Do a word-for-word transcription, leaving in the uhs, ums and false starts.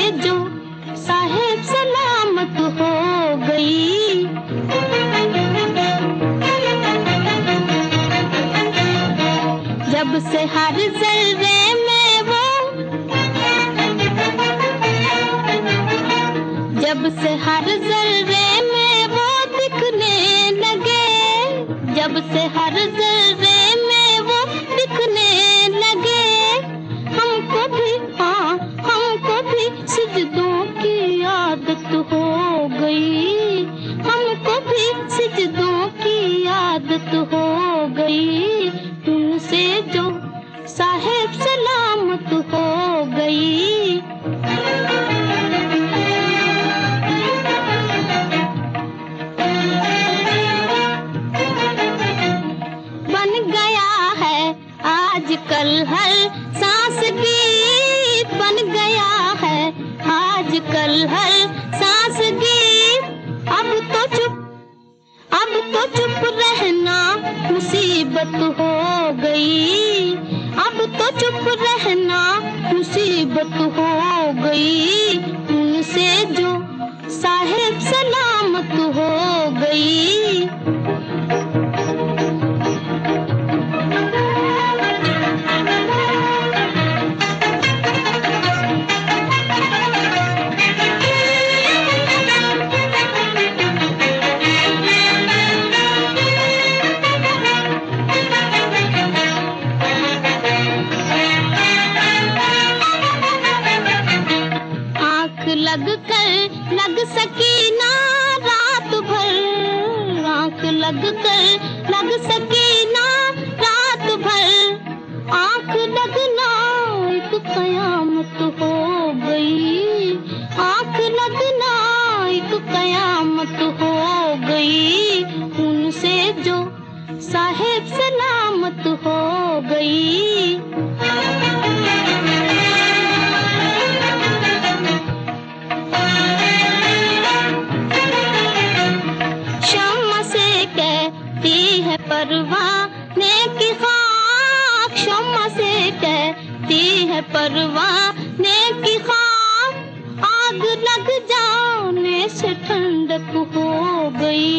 जो साहिब सलामत हो गई। जब से हर जर्रे में वो जब से हर जर्रे में वो दिखने लगे, जब से हर जर्रे में वो दिखने लगे, हमको भी हाँ हमको भी सिजदों की आदत हो गई, हमको भी सिजदों की आदत हो गई। उनसे जो साहिब सलामत हो गई। बन गया है आजकल हर सांस गीत, बन गया है आजकल हर सांस गीत। अब तो चुप अब तो चुप रहना मुसीबत हो गई, अब तो चुप रहना मुसीबत हो गई। उनसे जो साहिब सलामत हो गई। लग कर लग सकी ना रात भर, आँख लग कर लग सकी ना रात भर। आँख लगना एक कयामत हो गई, आँख लगना एक कयामत हो गई। उनसे जो साहिब सलामत हो गई। परवाने की खाक शम्मा से कहती है, परवाने की खाक आग लग जाने से ठंडक हो गई।